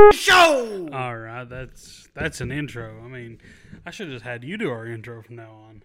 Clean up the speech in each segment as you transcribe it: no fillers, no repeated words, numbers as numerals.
Show! All right, that's an intro. I mean, I should have just had you do our intro from now on.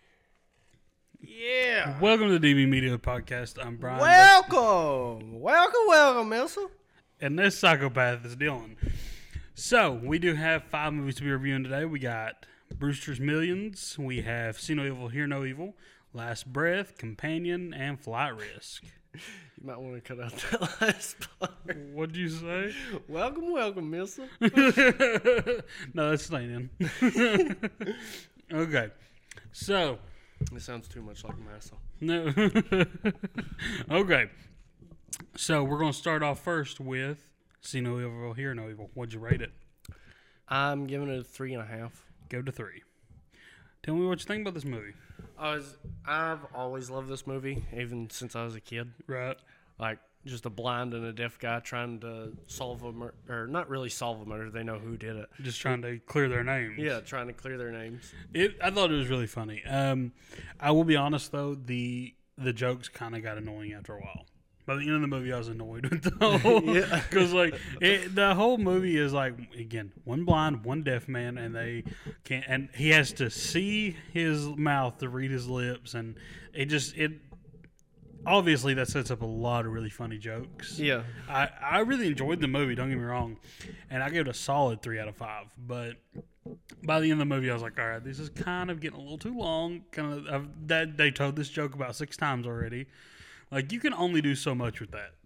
Yeah. Welcome to the DB Media Podcast. I'm Brian. Welcome, Milson. And this psychopath is Dylan. So, we do have 5 movies to be reviewing today. We got Brewster's Millions. We have See No Evil, Hear No Evil, Last Breath, Companion, and Flight Risk. You might want to cut out that last part. What'd you say? Welcome, Milson. No, that's staying in. Okay. So, It sounds too much like Massa. no. Okay. So, we're going to start off first with See No Evil, Hear No Evil. What'd you rate it? I'm giving it a 3.5. Go to 3. Tell me what you think about this movie. I've always loved this movie, even since I was a kid. Right. Like, just a blind and a deaf guy trying to solve a murder, or not really solve a murder, they know who did it. Just trying to clear their names. Yeah, trying to clear their names. I thought it was really funny. I will be honest, though, the jokes kind of got annoying after a while. By the end of the movie, I was annoyed with the whole... Yeah. Because, the whole movie is, again, one blind, one deaf man, and they can't... And he has to see his mouth to read his lips, and obviously, that sets up a lot of really funny jokes. Yeah. I really enjoyed the movie, don't get me wrong. And I gave it a solid 3 out of 5. But by the end of the movie, I was like, all right, this is kind of getting a little too long. That they told this joke about 6 times already. Like, you can only do so much with that.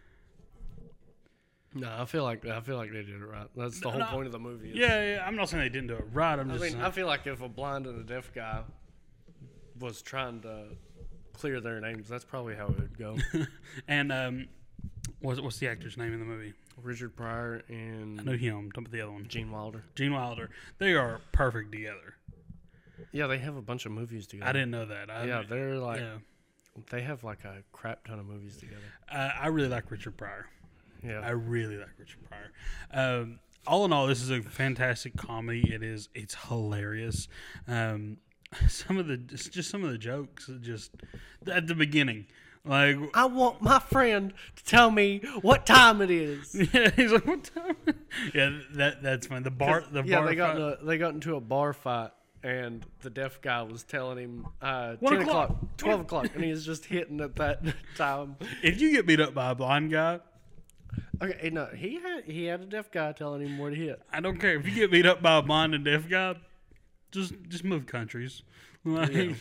No, I feel like they did it right. That's the whole point of the movie. Yeah, I'm not saying they didn't do it right. I feel like if a blind and a deaf guy was trying to clear their names, that's probably how it would go. And what's the actor's name in the movie? Richard Pryor and I know him. Don't put the other one. Gene Wilder. Gene Wilder. They are perfect together. Yeah, they have a bunch of movies together. I didn't know that. They're like... Yeah. They have like a crap ton of movies together. I really like Richard Pryor. Yeah, I really like Richard Pryor. All in all, this is a fantastic comedy. It's hilarious. Some of the jokes, just at the beginning, like I want my friend to tell me what time it is. Yeah, he's like, what time? Yeah, that's fine. They got into a bar fight. And the deaf guy was telling him 10 o'clock, 12 o'clock, and he was just hitting at that time. If you get beat up by a blind guy... Okay, no, he had a deaf guy telling him where to hit. I don't care. If you get beat up by a blind and deaf guy, just move countries. The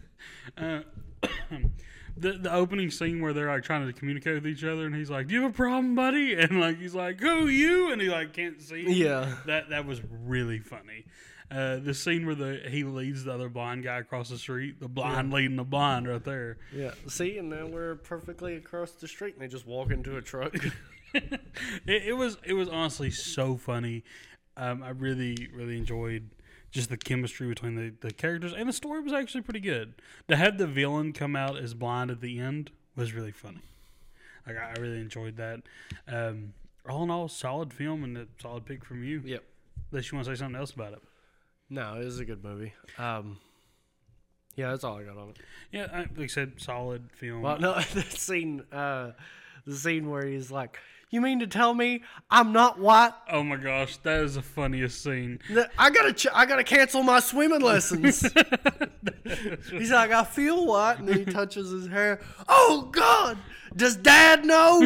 opening scene where they're like trying to communicate with each other, and he's like, "Do you have a problem, buddy?" And he's like, "Who, you?" And he can't see him. Yeah. That was really funny. The scene where he leads the other blind guy across the street, the blind leading the blind right there. Yeah. See, and then we're perfectly across the street, and they just walk into a truck. It was honestly so funny. I really, really enjoyed just the chemistry between the characters, and the story was actually pretty good. To have the villain come out as blind at the end was really funny. I really enjoyed that. All in all, solid film and a solid pick from you. Yep. Unless you want to say something else about it. No, it was a good movie. Yeah, that's all I got on it. Yeah, like I said, solid film. Well, no, the scene where he's like, "You mean to tell me I'm not white?" Oh my gosh, that is the funniest scene. I gotta cancel my swimming lessons. He's like, "I feel white," and then he touches his hair. Oh God, does Dad know?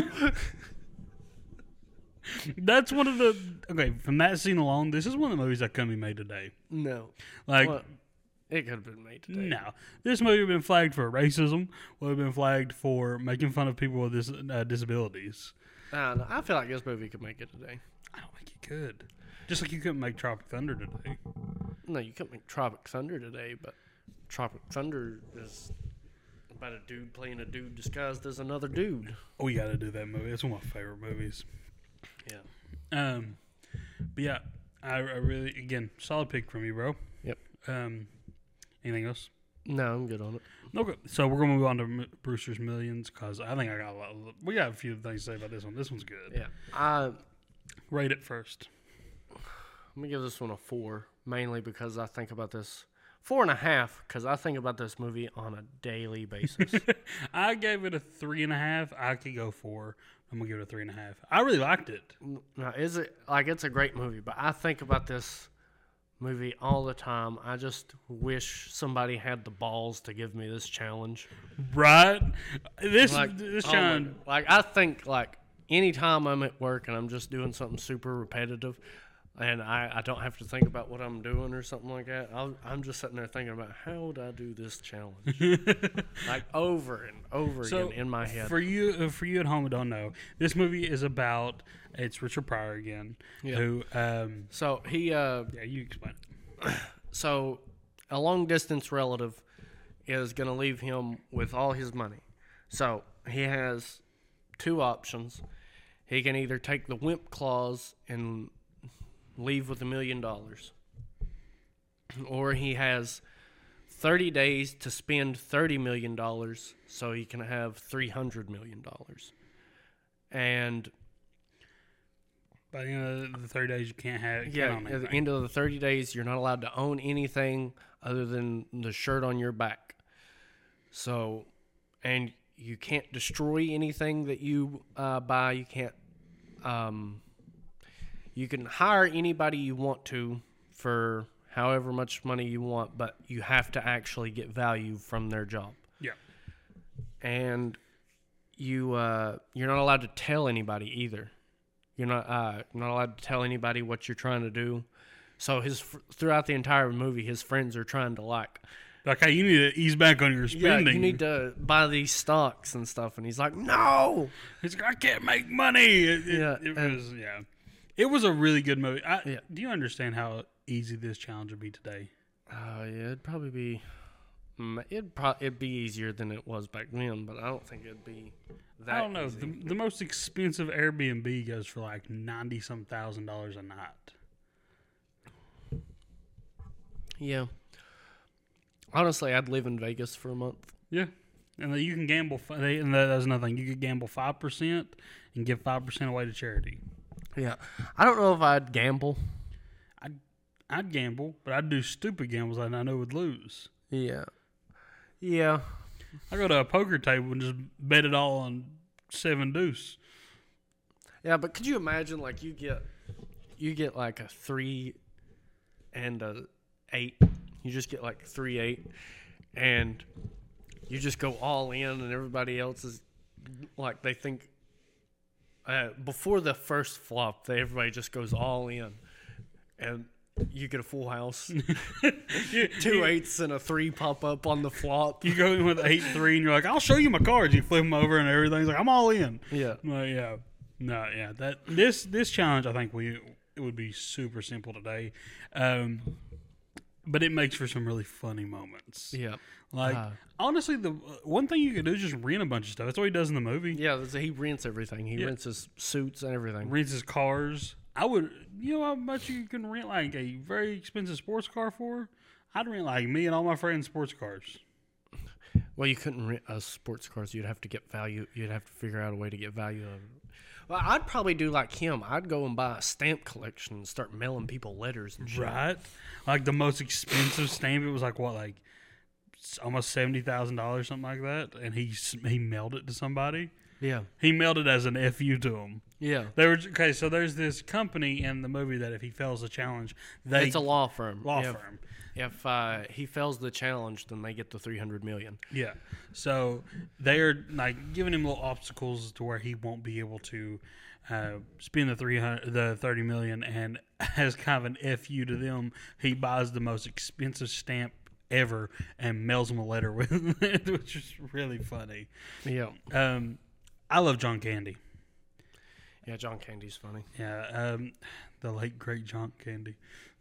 That's one of the... Okay, from that scene alone, this is one of the movies that couldn't be made today. No. Well, it could have been made today. No. This movie would have been flagged for racism, would have been flagged for making fun of people with disabilities. I feel like this movie could make it today. I don't think it could. Just like you couldn't make Tropic Thunder today. No, you couldn't make Tropic Thunder today, but Tropic Thunder is about a dude playing a dude disguised as another dude. Oh, we got to do that movie. It's one of my favorite movies. Yeah. But yeah, I really, again, solid pick from you, bro. Yep. Anything else? No, I'm good on it. Okay, so we're gonna move on to Brewster's Millions because I think we got a few things to say about this one. This one's good. Yeah. Rate it first. I'm gonna give this one a 4, mainly because I think about this 4.5 because I think about this movie on a daily basis. I gave it a 3.5. I could go 4. I'm gonna give it a 3.5. I really liked it. Now, is it like it's a great movie? But I think about this movie all the time. I just wish somebody had the balls to give me this challenge. Right? This Oh challenge. like I think like anytime I'm at work and I'm just doing something super repetitive, and I don't have to think about what I'm doing or something like that. I'm just sitting there thinking about how would I do this challenge, like over and over again in my head. For you at home who don't know, this movie is about it's Richard Pryor again. Yeah. Who So he yeah, you explain it. so a long distance relative is going to leave him with all his money. So he has two options. He can either take the wimp clause and leave with $1 million, or he has 30 days to spend $30 million so he can have $300 million. And by the end of the 30 days, you can't at anything. the end of the 30 days, you're not allowed to own anything other than the shirt on your back. So, and you can't destroy anything that you buy. You can't. You can hire anybody you want to for however much money you want, but you have to actually get value from their job. Yeah. And you're not allowed to tell anybody either. You're not allowed to tell anybody what you're trying to do. So throughout the entire movie, his friends are trying to like, hey, you need to ease back on your spending. yeah, you need to buy these stocks and stuff. And he's like, no. He's like, I can't make money. It was a really good movie. Do you understand how easy this challenge would be today? Yeah, it'd probably be. It'd be easier than it was back then, but I don't think it'd be that. I don't know. Easy. The most expensive Airbnb goes for like $90-some thousand a night. Yeah. Honestly, I'd live in Vegas for a month. Yeah, and then you can gamble. And that's another thing. You could gamble 5% and give 5% away to charity. Yeah, I don't know if I'd gamble. I'd gamble, but I'd do stupid gambles that I know would lose. Yeah. I go to a poker table and just bet it all on 7 deuce. Yeah, but could you imagine like you get like a 3 and a 8. You just get like 3-8, and you just go all in, and everybody else is like they think. Before the first flop, everybody just goes all in, and you get a full house. 2 8s and a 3 pop up on the flop. You go in with 8-3, and you're like, "I'll show you my cards." You flip them over, and everything's like, "I'm all in." Yeah, This challenge, I think it would be super simple today, but it makes for some really funny moments. Yeah. Like, honestly, the one thing you could do is just rent a bunch of stuff. That's what he does in the movie. Yeah, he rents everything. He rents his suits and everything. Rents his cars. I would, you know how much you can rent like a very expensive sports car for? I'd rent like me and all my friends sports cars. Well, you couldn't rent sports cars. You'd have to get value. You'd have to figure out a way to get value out of it. Well, I'd probably do like him. I'd go and buy a stamp collection and start mailing people letters and shit. Right? Like the most expensive stamp, it was like what, like almost $70,000, something like that, and he mailed it to somebody. Yeah, he mailed it as an FU to him. Yeah, So there's this company in the movie that if he fails the challenge, it's a law firm. Firm. If he fails the challenge, then they get the $300 million. Yeah, so they're like giving him little obstacles to where he won't be able to spend the $30 million, and as kind of an FU to them, he buys the most expensive stamp ever and mails them a letter with it, which is really funny. Yeah. I love John Candy. Yeah, John Candy's funny. Yeah, the late great John Candy.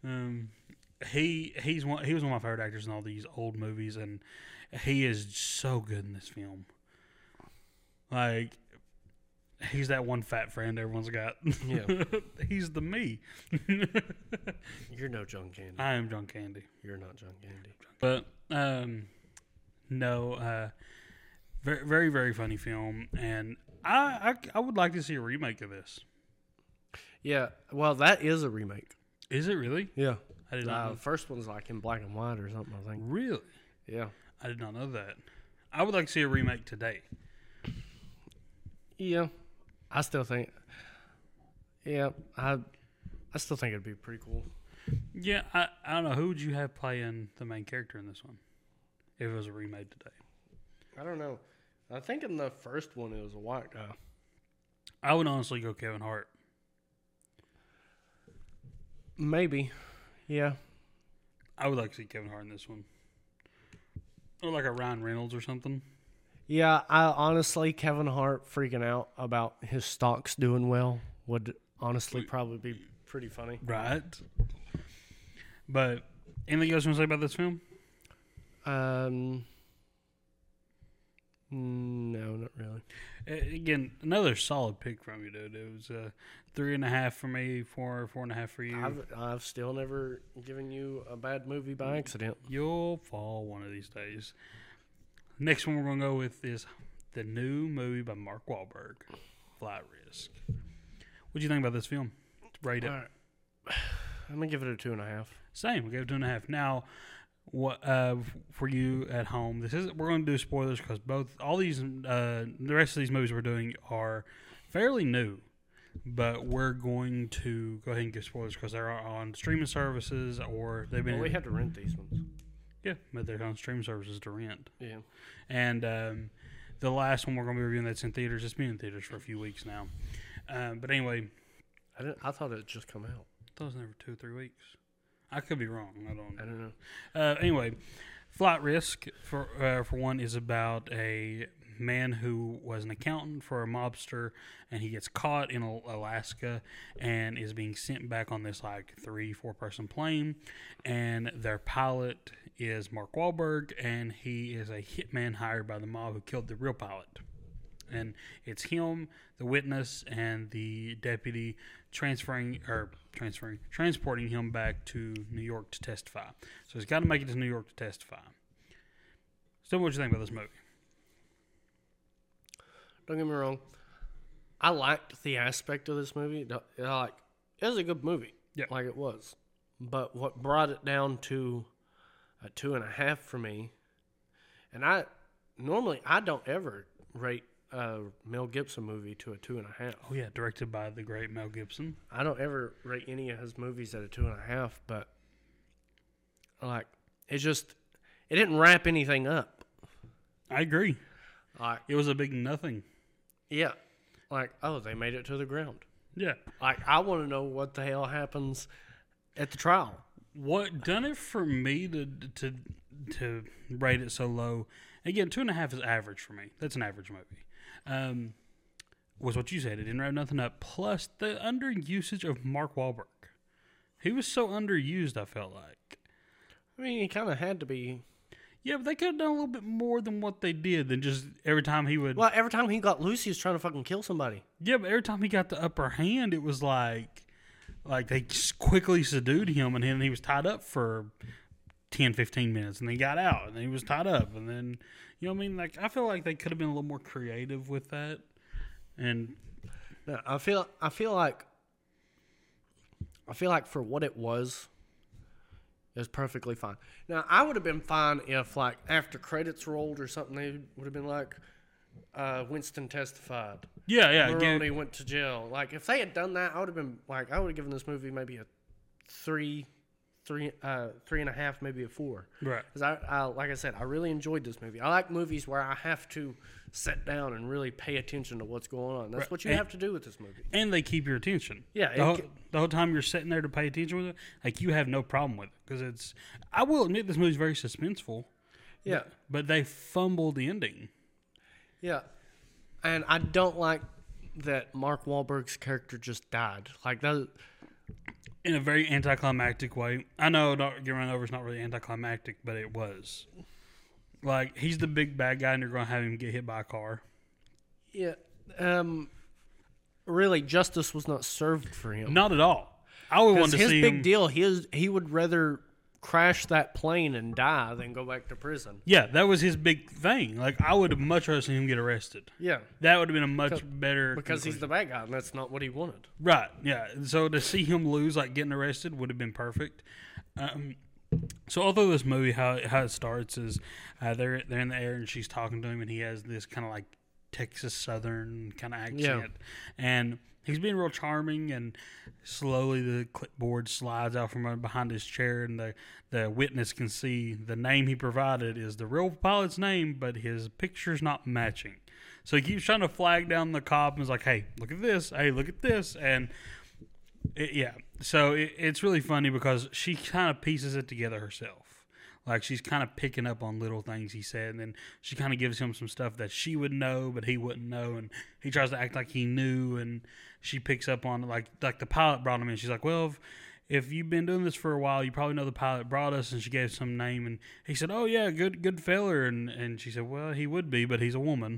He was one of my favorite actors in all these old movies, and he is so good in this film. Like, he's that one fat friend everyone's got. Yeah, he's the me. You're no John Candy. I am John Candy. You're not John Candy. But no, very, very, very funny film, and I would like to see a remake of this. Yeah, well, that is a remake. Is it really? Yeah. I did not know. The first one's like in black and white or something, I think. Really? Yeah. I did not know that. I would like to see a remake today. Yeah. I still think. Yeah, I still think it'd be pretty cool. Yeah, I don't know. Who would you have playing the main character in this one if it was a remake today? I don't know. I think in the first one it was a white guy. I would honestly go Kevin Hart. Maybe. Yeah. I would like to see Kevin Hart in this one. Or like a Ryan Reynolds or something. Yeah, I honestly, Kevin Hart freaking out about his stocks doing well would honestly probably be pretty funny. Right. But anything else you want to say about this film? No, not really. Again, another solid pick from you, dude. It was 3.5 for me, 4.5 for you. I've still never given you a bad movie by accident. You'll fall one of these days. Next one we're going to go with is the new movie by Mark Wahlberg, Flight Risk. What do you think about this film? Rate it. All right. I'm going to give it a 2.5. Same. We gave it 2.5. Now, what for you at home? We're going to do spoilers because all these the rest of these movies we're doing are fairly new, but we're going to go ahead and give spoilers because they're on streaming services or they've been. Well, we had to rent these ones. Yeah, but they're on streaming services to rent. Yeah. And the last one we're going to be reviewing that's in theaters. It's been in theaters for a few weeks now. But anyway, I thought it had just come out. I thought it was never 2 or 3 weeks. I could be wrong. I don't know. Anyway, Flight Risk for one is about a man who was an accountant for a mobster, and he gets caught in Alaska and is being sent back on this like 3-4 person plane, and their pilot is Mark Wahlberg, and he is a hitman hired by the mob who killed the real pilot. And it's him, the witness, and the deputy transporting him back to New York to testify. So he's got to make it to New York to testify. So what do you think about this movie? Don't get me wrong. I liked the aspect of this movie. It was a good movie. Yeah. Like it was. But what brought it down to a 2.5 for me, and I don't ever rate a Mel Gibson movie to a 2.5. Oh yeah, directed by the great Mel Gibson. I don't ever rate any of his movies at a 2.5, but like it didn't wrap anything up. I agree. Like it was a big nothing. Yeah. Like, oh, they made it to the ground. Yeah. Like I want to know what the hell happens at the trial. What done it for me to rate it so low? Again, 2.5 is average for me. That's an average movie. Was what you said. It didn't wrap nothing up. Plus, the underusage of Mark Wahlberg. He was so underused, I felt like. I mean, he kind of had to be. Yeah, but they could have done a little bit more than what they did than just every time he would. Well, every time he got loose, he was trying to fucking kill somebody. Yeah, but every time he got the upper hand, it was like they quickly subdued him, and then he was tied up for 10, 15 minutes, and then he got out, and then he was tied up, and then, you know what I mean? Like, I feel like they could have been a little more creative with that. And no, I feel like for what it was perfectly fine. Now, I would have been fine if, like, after credits rolled or something, they would have been like, Winston testified. Yeah. Maroney went to jail. Like, if they had done that, I would have given this movie maybe a 3.5, maybe a 4. Right. Because I like I said, I really enjoyed this movie. I like movies where I have to sit down and really pay attention to what's going on. That's what you have to do with this movie. And they keep your attention. Yeah. The whole time you're sitting there to pay attention with it, like, you have no problem with it. Because I will admit, this movie's very suspenseful. Yeah. But they fumbled the ending. Yeah. And I don't like that Mark Wahlberg's character just died. Like, that. In a very anticlimactic way. I know Don't Get Run Over is not really anticlimactic, but it was. Like, he's the big bad guy, and you're going to have him get hit by a car. Yeah. Really, justice was not served for him. Not at all. I would want to see him. His big deal, he would rather crash that plane and die than go back to prison. Yeah, that was his big thing. Like, I would have much rather seen him get arrested. Yeah. That would have been a much better Because conclusion. he's the bad guy, and that's not what he wanted. Right, yeah. So to see him lose, like getting arrested, would have been perfect. Um, so although this movie, how it starts is they're in the air and she's talking to him, and he has this kind of like Texas Southern kind of accent, and he's being real charming, and slowly the clipboard slides out from behind his chair, and the witness can see the name he provided is the real pilot's name, but his picture's not matching. So he keeps trying to flag down the cop and is like, hey, look at this. Hey, look at this. And it's really funny because she kind of pieces it together herself. Like, she's kind of picking up on little things he said, and then she kind of gives him some stuff that she would know, but he wouldn't know, and he tries to act like he knew, and she picks up on it. Like the pilot brought him in. She's like, well, if you've been doing this for a while, you probably know the pilot brought us, and she gave some name, and he said, oh, yeah, good feller, and she said, well, he would be, but he's a woman.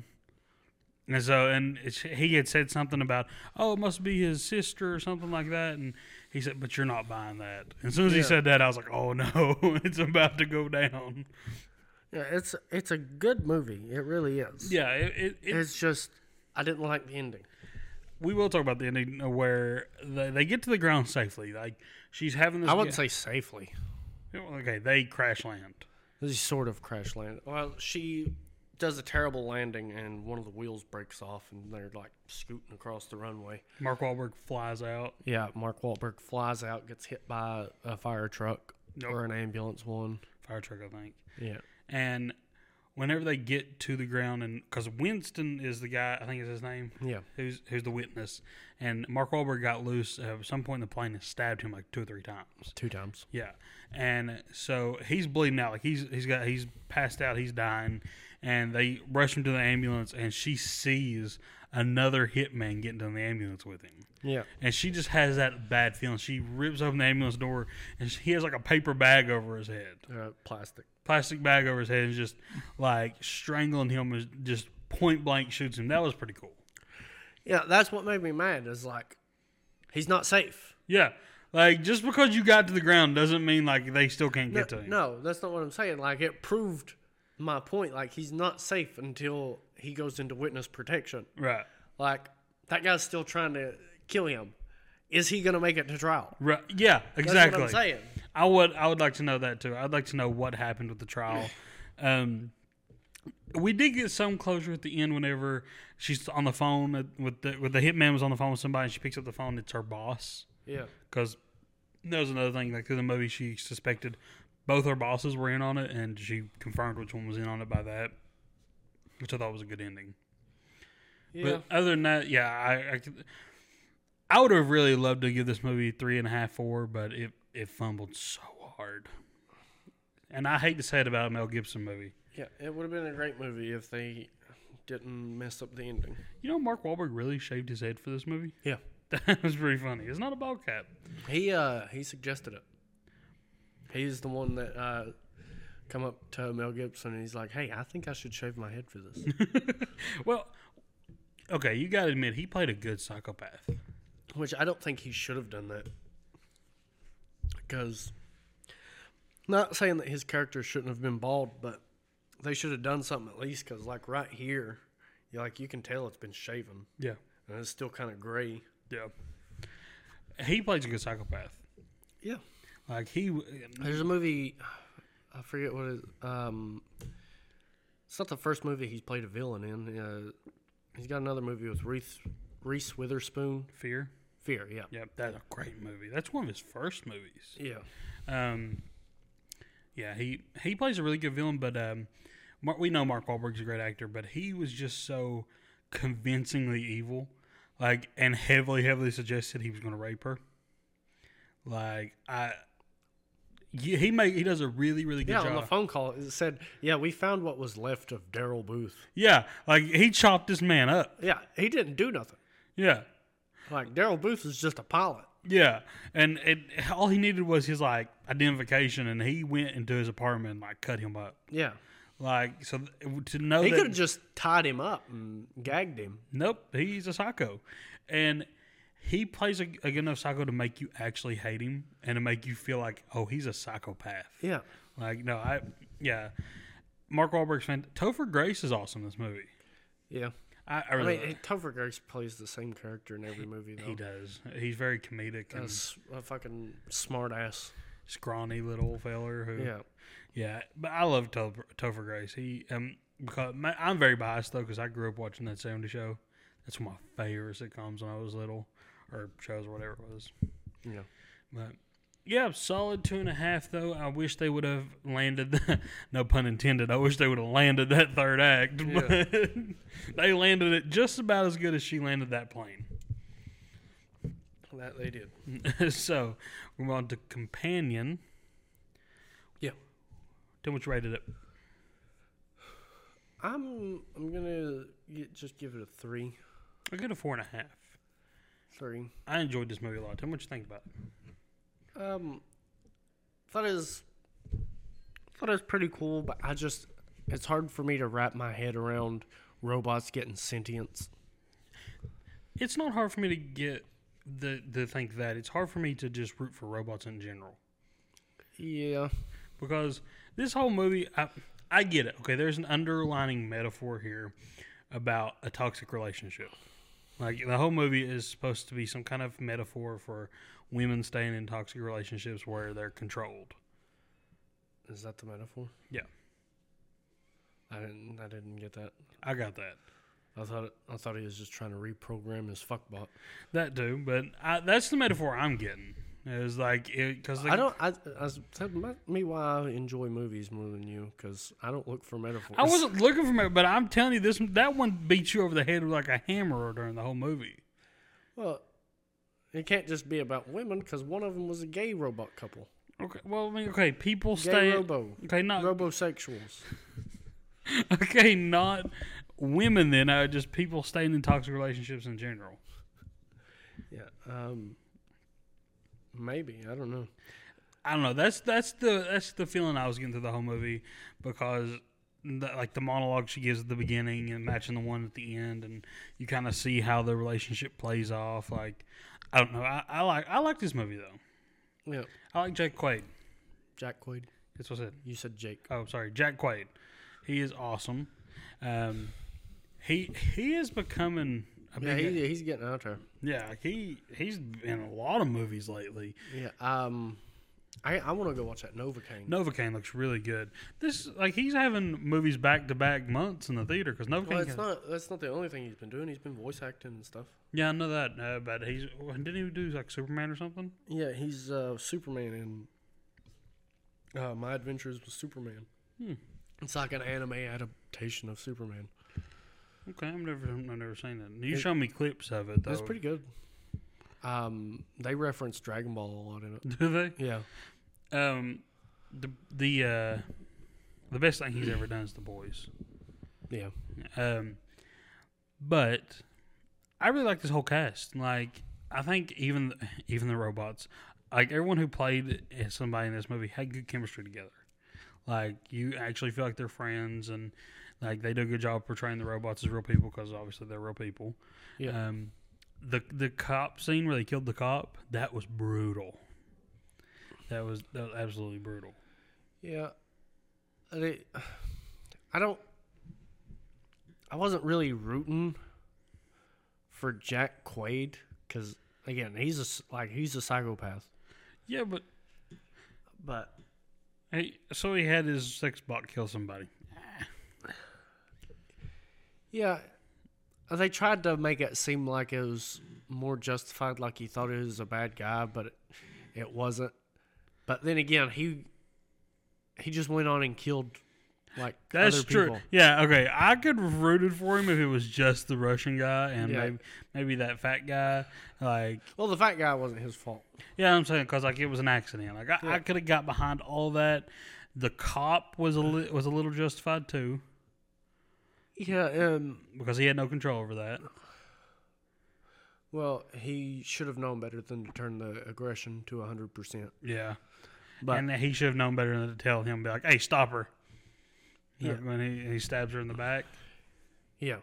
And so, he had said something about, oh, it must be his sister or something like that. And he said, but you're not buying that. And as soon as he said that, I was like, oh, no, it's about to go down. Yeah, it's a good movie. It really is. Yeah. It's just, I didn't like the ending. We will talk about the ending where they get to the ground safely. Like, she's having this. I wouldn't say safely. Okay, they crash land. This is sort of crash land. Well, she does a terrible landing, and one of the wheels breaks off, and they're like scooting across the runway. Mark Wahlberg flies out. Yeah, Mark Wahlberg flies out, gets hit by a fire truck or an ambulance one. Fire truck, I think. Yeah. And whenever they get to the ground, and because Winston is the guy, I think is his name. Yeah. Who's the witness, and Mark Wahlberg got loose at some point in the plane and stabbed him like 2 or 3 times. 2 times. Yeah, and so he's bleeding out, like he's passed out, he's dying. And they rush him to the ambulance, and she sees another hitman getting to the ambulance with him. Yeah. And she just has that bad feeling. She rips open the ambulance door, and he has like a paper bag over his head. Plastic bag over his head, and just like strangling him, and just point blank shoots him. That was pretty cool. Yeah, that's what made me mad, is like, he's not safe. Yeah. Like, just because you got to the ground doesn't mean like they still can't get to him. No, that's not what I'm saying. Like, it proved my point. Like, he's not safe until he goes into witness protection. Right. Like, that guy's still trying to kill him. Is he going to make it to trial? Right. Yeah, exactly. That's what I'm saying. I would like to know that too. I'd like to know what happened with the trial. We did get some closure at the end whenever she's on the phone with the hitman was on the phone with somebody, and she picks up the phone. It's her boss. Yeah. Because that was another thing. Like, through the movie, she suspected both her bosses were in on it, and she confirmed which one was in on it by that, which I thought was a good ending. Yeah. But other than that, yeah, I would have really loved to give this movie 3.5, 4, but it fumbled so hard. And I hate to say it about a Mel Gibson movie. Yeah, it would have been a great movie if they didn't mess up the ending. You know, Mark Wahlberg really shaved his head for this movie? Yeah. That was pretty funny. It's not a bald cap. He suggested it. He's the one that come up to Mel Gibson, and he's like, hey, I think I should shave my head for this. Well, okay, you got to admit, he played a good psychopath. Which I don't think he should have done that. Because, not saying that his character shouldn't have been bald, but they should have done something at least, because like right here, you can tell it's been shaven. Yeah. And it's still kind of gray. Yeah. He plays a good psychopath. Yeah. Like, there's a movie, I forget what it is. It's not the first movie he's played a villain in. He's got another movie with Reese Witherspoon. Fear, yeah. Yeah, that's a great movie. That's one of his first movies. Yeah. Yeah, he plays a really good villain, but we know Mark Wahlberg's a great actor, but he was just so convincingly evil, like, and heavily suggested he was going to rape her. Like, he does a really good job. Yeah, on the phone call, it said, yeah, we found what was left of Daryl Booth. Yeah, like, he chopped this man up. Yeah, he didn't do nothing. Yeah. Like, Daryl Booth is just a pilot. Yeah, and all he needed was his, like, identification, and he went into his apartment and, like, cut him up. Yeah. Like, so to know he that... He could have just tied him up and gagged him. Nope, he's a psycho. And he plays a good enough psycho to make you actually hate him and to make you feel like, oh, he's a psychopath. Yeah. Like, no, Mark Wahlberg's fan. Topher Grace is awesome in this movie. Yeah. I really Topher Grace plays the same character in every movie, though. He does. He's very comedic. A fucking smart ass. scrawny little feller who. Yeah. Yeah, but I love Topher Grace. Because I'm very biased though, because I grew up watching that '70s show. That's one of my favorite sitcoms when I was little, or shows or whatever it was. Yeah. But yeah, solid 2.5 though. I wish they would have landed. No pun intended. I wish they would have landed that third act, but they landed it just about as good as she landed that plane. That they did. So we're on to Companion. Yeah. Tell me what you rated it. I'm gonna just give it a 3. I give it a 4.5. 3. I enjoyed this movie a lot. Tell me what you think about it. Thought it was pretty cool, but it's hard for me to wrap my head around robots getting sentience. It's not hard for me to get to think that. It's hard for me to just root for robots in general. Yeah. Because this whole movie, I get it. Okay, there's an underlining metaphor here about a toxic relationship. Like, the whole movie is supposed to be some kind of metaphor for women staying in toxic relationships where they're controlled. Is that the metaphor? Yeah. I didn't get that. I got that. I thought he was just trying to reprogram his fuckbot. That too, but that's the metaphor I'm getting. It's like, because me why I enjoy movies more than you, because I don't look for metaphors. I wasn't looking for metaphors, but I'm telling you, that one beats you over the head with like a hammer during the whole movie. Well, it can't just be about women, because one of them was a gay robot couple. Okay, well, I mean, okay, people Gay stay. Okay, not robosexuals. Okay, not women then. Just people staying in toxic relationships in general. Yeah. Maybe, I don't know. I don't know. That's the feeling I was getting through the whole movie, because the monologue she gives at the beginning and matching the one at the end, and you kind of see how the relationship plays off. Like, I don't know. I like this movie though. Yeah. I like Jack Quaid. Jack Quaid. That's what I said. You said Jake. Oh, sorry, Jack Quaid. He is awesome. He is becoming. He's getting out there. Yeah, he's in a lot of movies lately. Yeah. I want to go watch that Novocaine. Novocaine looks really good. He's having movies back to back months in the theater because Novocaine. Well, that's not the only thing he's been doing. He's been voice acting and stuff. Yeah, I know that. But didn't he do like Superman or something? Yeah, he's Superman in My Adventures with Superman. It's like an anime adaptation of Superman. Okay, I've never seen that. You showed me clips of it though. It's pretty good. They reference Dragon Ball a lot in it. Do they? Yeah. The best thing he's ever done is The Boys. Yeah. But I really like this whole cast. Like, I think even the robots, like everyone who played somebody in this movie had good chemistry together. Like, you actually feel like they're friends, and like they do a good job portraying the robots as real people because obviously they're real people. Yeah. The cop scene where they killed the cop, that was brutal. That was absolutely brutal. Yeah. I wasn't really rooting for Jack Quaid because, again, he's a psychopath. Yeah, but so he had his sex bot kill somebody. Yeah. They tried to make it seem like it was more justified, like he thought he was a bad guy, but it wasn't. But then again, he just went on and killed that's other true. people. Yeah, okay. I could have rooted for him if it was just the Russian guy and maybe that fat guy. Well, the fat guy wasn't his fault. Yeah, I'm saying because it was an accident. I could have got behind all that. The cop was a little justified too. Yeah, because he had no control over that. Well, he should have known better than to turn the aggression to 100%. Yeah, but and he should have known better than to tell him, be like, "Hey, stop her." Yeah, when he stabs her in the back. Yeah,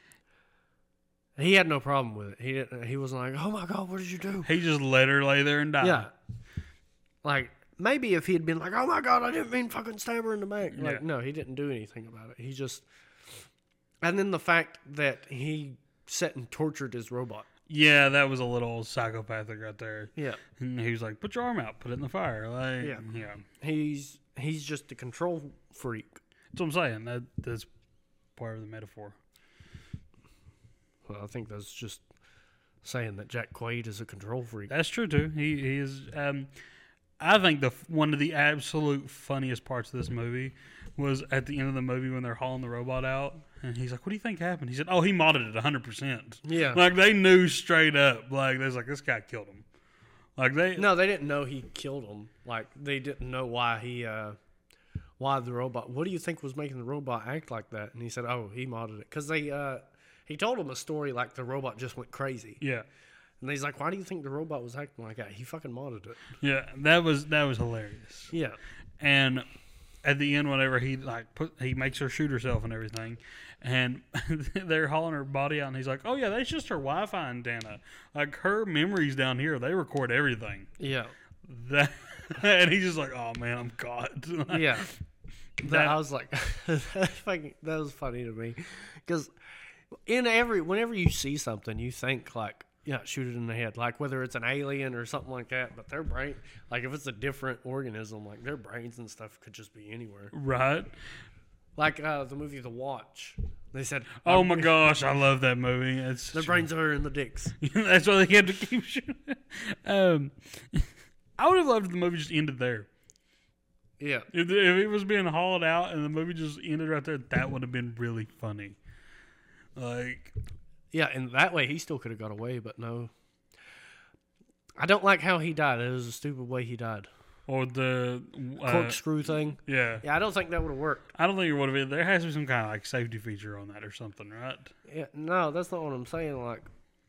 he had no problem with it. He wasn't like, "Oh my God, what did you do?" He just let her lay there and die. Yeah, like maybe if he had been like, "Oh my God, I didn't mean fucking stab her in the back." Like, no, he didn't do anything about it. He just. And then the fact that he sat and tortured his robot. Yeah, that was a little psychopathic right there. Yeah. And he was like, "Put your arm out, put it in the fire." Like, yeah. He's just a control freak. That's what I'm saying. That's part of the metaphor. Well, I think that's just saying that Jack Quaid is a control freak. That's true too. He is. I think one of the absolute funniest parts of this movie was at the end of the movie when they're hauling the robot out, and he's like, "What do you think happened?" He said, "Oh, he modded it 100%." Yeah. Like they knew straight up. Like they was like, "This guy killed him." Like they didn't know he killed him. Like they didn't know why the robot. What do you think was making the robot act like that? And he said, "Oh, he modded it." Because he told him a story like the robot just went crazy. Yeah. And he's like, "Why do you think the robot was acting like that?" He fucking modded it. Yeah, that was hilarious. Yeah. And at the end, whenever he makes her shoot herself and everything, and they're hauling her body out, and he's like, "Oh yeah, that's just her Wi-Fi antenna. Like her memories down here, they record everything." Yeah. And he's just like, "Oh man, I'm caught." Yeah. I was like, that was funny to me, because whenever you see something, you think like, yeah, shoot it in the head, like whether it's an alien or something like that. But their brain, like if it's a different organism, like their brains and stuff could just be anywhere. Right. Like the movie The Watch, they said, "Oh my gosh, I love that movie." Their brains are in the dicks. That's why they had to keep shooting. I would have loved if the movie just ended there. Yeah. If it was being hauled out and the movie just ended right there, that would have been really funny. Like, yeah, and that way he still could have got away, but no. I don't like how he died. It was a stupid way he died. Or the corkscrew thing. Yeah. Yeah, I don't think that would have worked. I don't think it would have been. There has to be some kind of like safety feature on that or something, right? Yeah, no, that's not what I'm saying. Like,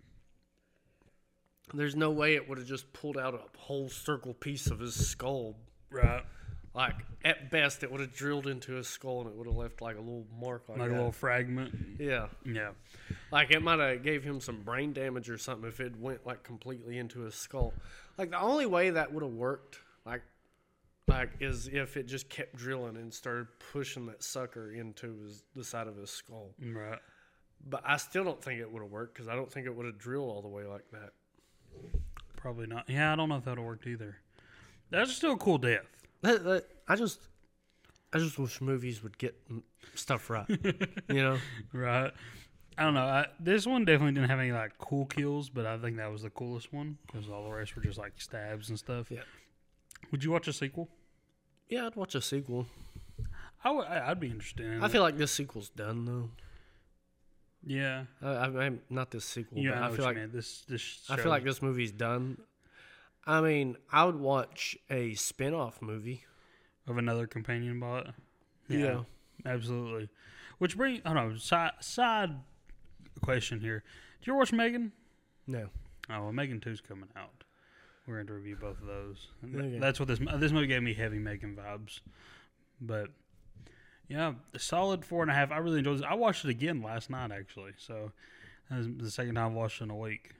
there's no way it would have just pulled out a whole circle piece of his skull. Right. Like, at best, it would have drilled into his skull and it would have left like a little mark on it. Like a little fragment. Yeah. Yeah. Like, it might have gave him some brain damage or something if it went like completely into his skull. Like, the only way that would have worked, like is if it just kept drilling and started pushing that sucker into the side of his skull. Right. But I still don't think it would have worked because I don't think it would have drilled all the way like that. Probably not. Yeah, I don't know if that would have worked either. That's still a cool death. I just wish movies would get stuff right. You know? Right. I don't know. This one definitely didn't have any like cool kills, but I think that was the coolest one because all the rest were just like stabs and stuff. Yeah. Would you watch a sequel? Yeah, I'd watch a sequel. I'd be interested in I feel like this sequel's done though. Yeah. I'm not this sequel, Yeah, but I I feel like I feel like this movie's done. I mean, I would watch a spin-off movie of another companion bot. Yeah. Absolutely. Which brings, I don't know, side question here. Did you ever watch Megan? No. Oh, well, Megan 2's coming out. We're going to review both of those. Okay. That's what this movie gave me, heavy Megan vibes. But yeah, a solid 4.5. I really enjoyed this. I watched it again last night actually, so that was the second time I've watched it in a week.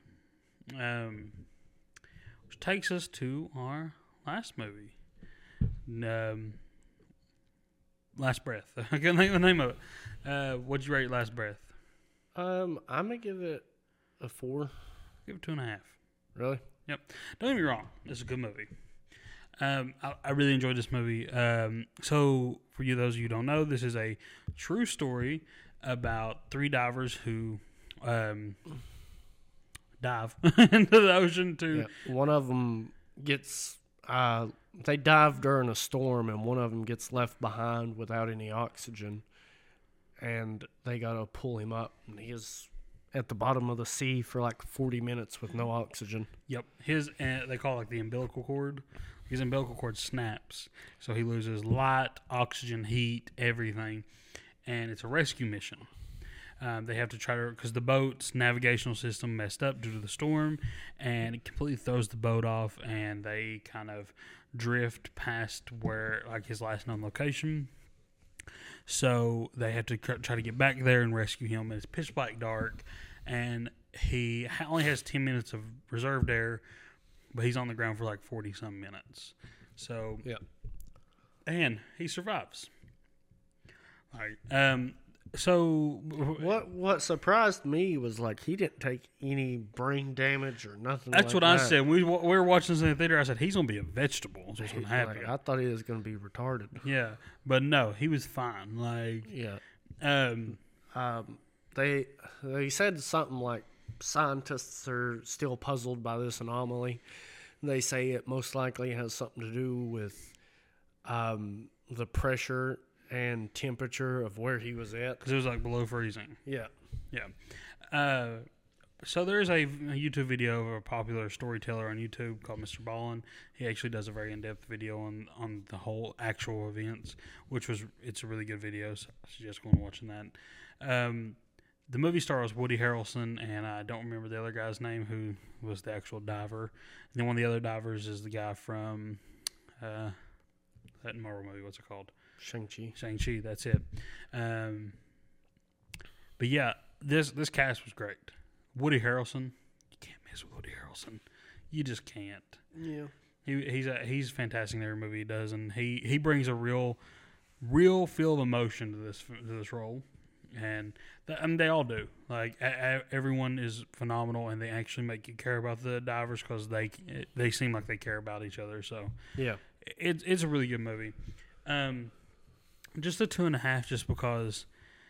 Which takes us to our last movie, Last Breath. I can't think of the name of it. What'd you rate Last Breath? I'm gonna give it a 4. Give it 2.5. Really? Yep. Don't get me wrong. It's a good movie. I really enjoyed this movie. So, for you, those of you who don't know, this is a true story about 3 divers who dive into the ocean to... Yeah. One of them gets... they dive during a storm, and one of them gets left behind without any oxygen. And they got to pull him up. And he is at the bottom of the sea for like 40 minutes with no oxygen. Yep. They call it like the umbilical cord. His umbilical cord snaps. So he loses light, oxygen, heat, everything. And it's a rescue mission. They have to try to, because the boat's navigational system messed up due to the storm, and it completely throws the boat off, and they kind of drift past where, like, his last known location. So they have to try to get back there and rescue him. And it's pitch black dark, and he only has 10 minutes of reserved air, but he's on the ground for like 40-some minutes. So, yeah. And he survives. All right. So What surprised me was like he didn't take any brain damage or nothing. That's like what that. I said. We were watching this in the theater. I said he's gonna be a vegetable. That's what's gonna happen. Like, I thought he was going to be retarded. Yeah, but no, he was fine. Like, Yeah. um, They said something like scientists are still puzzled by this anomaly. They say it most likely has something to do with the pressure and temperature of where he was at. because it was like below freezing. Yeah. Yeah. So there's a YouTube video of a popular storyteller on YouTube called Mr. Ballin. He actually does a very in-depth video on the whole actual events, it's a really good video. So I suggest going and watching that. The movie star was Woody Harrelson, and I don't remember the other guy's name who was the actual diver. And then one of the other divers is the guy from that Marvel movie. What's it called? Shang-Chi. Shang-Chi. That's it. But yeah, this cast was great. Woody Harrelson, you can't miss Woody Harrelson. You just can't. Yeah. He's fantastic in every movie he does, and he brings a real feel of emotion to this role, and they all do. Like everyone is phenomenal, and they actually make you care about the divers because they seem like they care about each other. So Yeah. it's a really good movie. Just a 2.5, just because.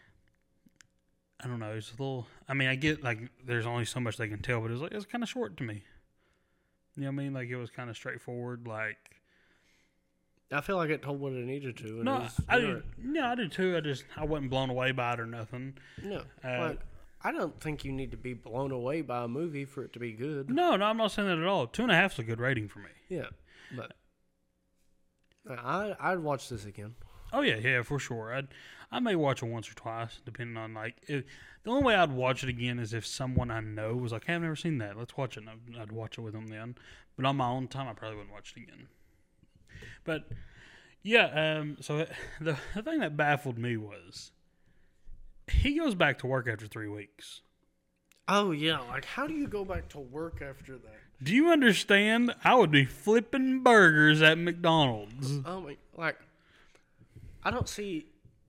I don't know. It's a little. I mean, I get like there's only so much they can tell, but it's kind of short to me. You know what I mean? Like it was kind of straightforward. Like I feel like it told what it needed to. And no, I did. Yeah, I did too. I wasn't blown away by it or nothing. No, like I don't think you need to be blown away by a movie for it to be good. No, I'm not saying that at all. 2.5 is a good rating for me. Yeah, but I'd watch this again. Oh yeah, for sure. I may watch it once or twice, depending on like. The only way I'd watch it again is if someone I know was like, "Hey, I've never seen that. Let's watch it." And I'd watch it with them then. But on my own time, I probably wouldn't watch it again. But yeah, so the thing that baffled me was he goes back to work after 3 weeks. Oh yeah, like how do you go back to work after that? Do you understand? I would be flipping burgers at McDonald's. Oh my, like I don't see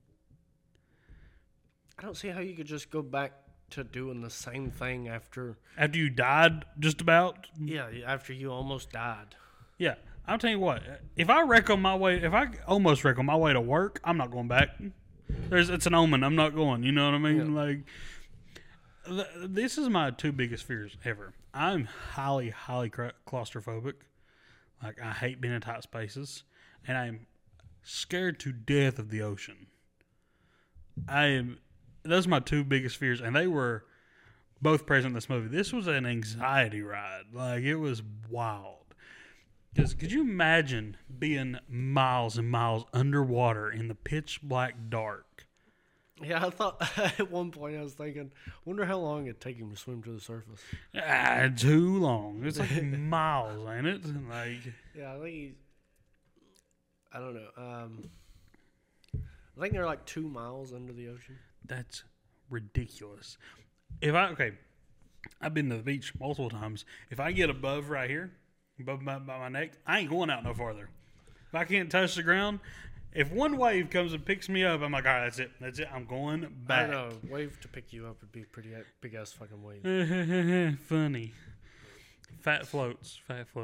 how you could just go back to doing the same thing after you died, just about. after you almost died. Yeah, I'll tell you what. If I almost wreck on my way to work, I'm not going back. It's an omen. I'm not going. You know what I mean? Yeah. Like, this is my 2 biggest fears ever. I'm highly, highly claustrophobic. Like, I hate being in tight spaces, and I'm scared to death of the ocean. Those are my 2 biggest fears, and they were both present in this movie. This was an anxiety ride. Like, it was wild. Because could you imagine being miles and miles underwater in the pitch black dark? Yeah, I thought at one point I was thinking, wonder how long it'd take him to swim to the surface. Too long. It's like miles, ain't it? Like, yeah, I don't know. I think they're like 2 miles under the ocean. that's ridiculous. I've been to the beach multiple times. If I get above right here, above my neck, I ain't going out no farther. If I can't touch the ground, if one wave comes and picks me up, I'm like, all right, that's it. I'm going back. I don't know. Wave to pick you up would be a pretty big ass fucking wave. Funny. Fat floats.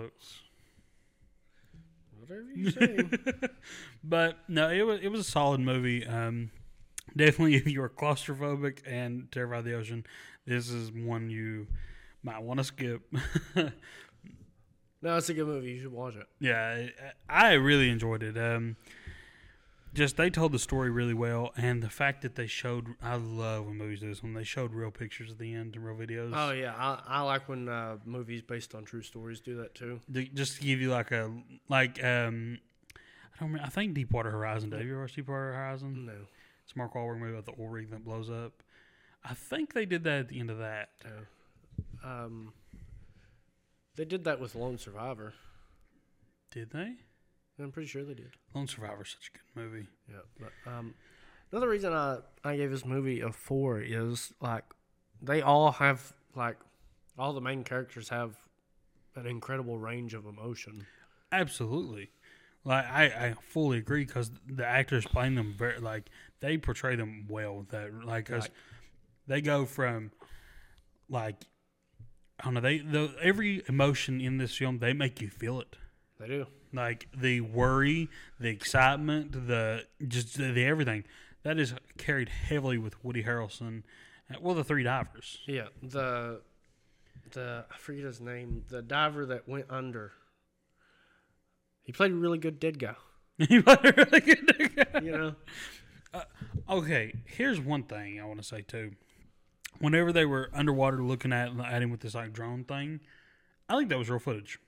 Whatever you say. But no, it was a solid movie. Definitely, if you are claustrophobic and terrified of the ocean, this is one you might want to skip. No, it's a good movie. You should watch it. Yeah, I really enjoyed it. Just they told the story really well, and the fact that they showed, I love when movies do this, when they showed real pictures at the end and real videos. Oh yeah, I like when movies based on true stories do that too. Just to give you I don't remember, I think Deepwater Horizon. Have you ever watched Deepwater Horizon? No. It's a Mark Wahlberg movie about the oil rig that blows up. I think they did that at the end of that. They did that with Lone Survivor. Did they? I'm pretty sure they did. Lone Survivor is such a good movie. Yeah, but another reason I gave this movie a 4 is like they all have all the main characters have an incredible range of emotion. Absolutely. Like I fully agree because the actors playing them very they portray them well. That cause Right. they go from I don't know every emotion in this film they make you feel it. They do. Like the worry, the excitement, the everything that is carried heavily with Woody Harrelson. Well, the three divers. Yeah. The I forget his name. The diver that went under. He played a really good dead guy. He played a really good guy. You know. Okay, here's one thing I want to say too. Whenever they were underwater looking at him with this drone thing, I think that was real footage.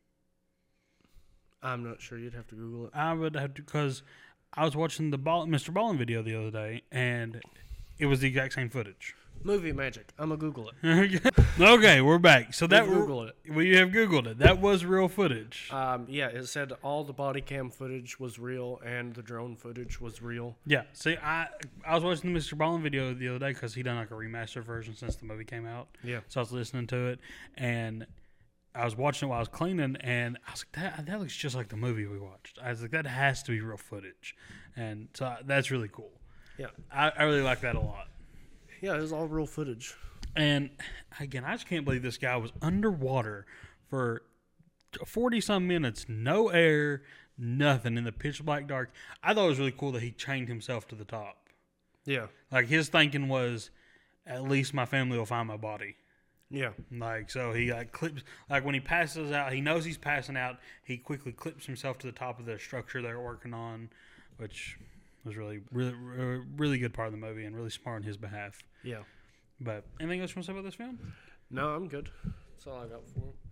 I'm not sure. You'd have to Google it. I would have to because I was watching the Mr. Ballin video the other day, and it was the exact same footage. Movie magic. I'm gonna Google it. Okay, we're back. So that Googled it. We have Googled it. That was real footage. Yeah, it said all the body cam footage was real and the drone footage was real. Yeah. See, I was watching the Mr. Ballin video the other day because he done a remastered version since the movie came out. Yeah. So I was listening to it, and I was watching it while I was cleaning, and I was like, that looks just like the movie we watched. I was like, that has to be real footage, and so that's really cool. Yeah. I really like that a lot. Yeah, it was all real footage. And again, I just can't believe this guy was underwater for 40-some minutes, no air, nothing, in the pitch black dark. I thought it was really cool that he chained himself to the top. Yeah. Like, his thinking was, at least my family will find my body. Yeah. So he clips, when he passes out, he knows he's passing out, he quickly clips himself to the top of the structure they're working on, which was really, really, really good part of the movie and really smart on his behalf. Yeah. But anything else you want to say about this film? No, I'm good. That's all I got for it.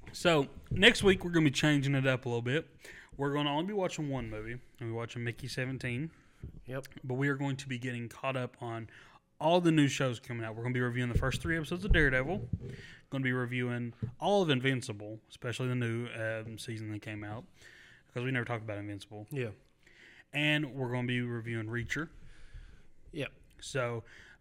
So next week we're going to be changing it up a little bit. We're going to only be watching one movie. We'll be watching Mickey 17. Yep. But we are going to be getting caught up on all the new shows coming out. We're going to be reviewing the first 3 episodes of Daredevil. Going to be reviewing all of Invincible, especially the new season that came out, because we never talked about Invincible. Yeah. And we're going to be reviewing Reacher. Yep. So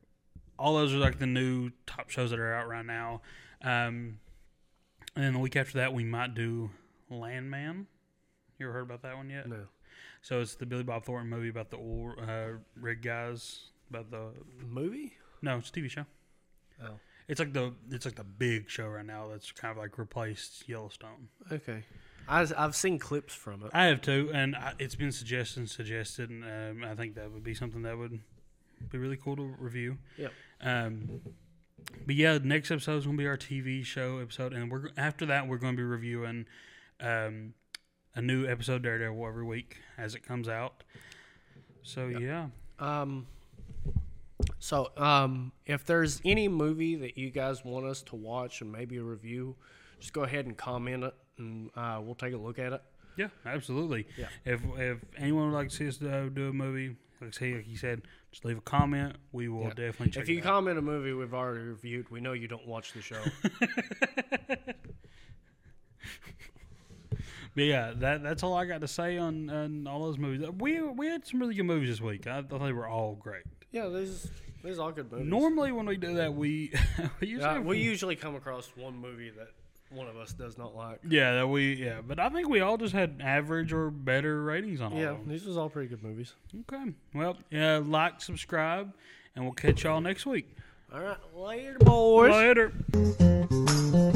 all those are the new top shows that are out right now. And then the week after that, we might do Landman. You ever heard about that one yet? No. So it's the Billy Bob Thornton movie about the oil rig guys. About the movie? No, it's a TV show. Oh. It's like the big show right now that's kind of replaced Yellowstone. Okay. I've seen clips from it. I have too, and it's been suggested, and I think that would be something that would be really cool to review. Yep. But yeah, the next episode is going to be our TV show episode, and after that we're going to be reviewing a new episode of Daredevil every week as it comes out. So yeah. So if there's any movie that you guys want us to watch and maybe a review, just go ahead and comment it, and we'll take a look at it. Yeah, absolutely. Yeah. If anyone would like to see us do a movie, like you said, just leave a comment. We will definitely check it out. If you comment a movie we've already reviewed, we know you don't watch the show. But yeah, that's all I got to say on all those movies. We had some really good movies this week. I thought they were all great. Yeah, these all good movies. Normally when we do that, we usually come across one movie that one of us does not like. But I think we all just had average or better ratings on all of them. Yeah, these was all pretty good movies. Okay. Well, like, subscribe, and we'll catch y'all next week. All right, later, boys. Later.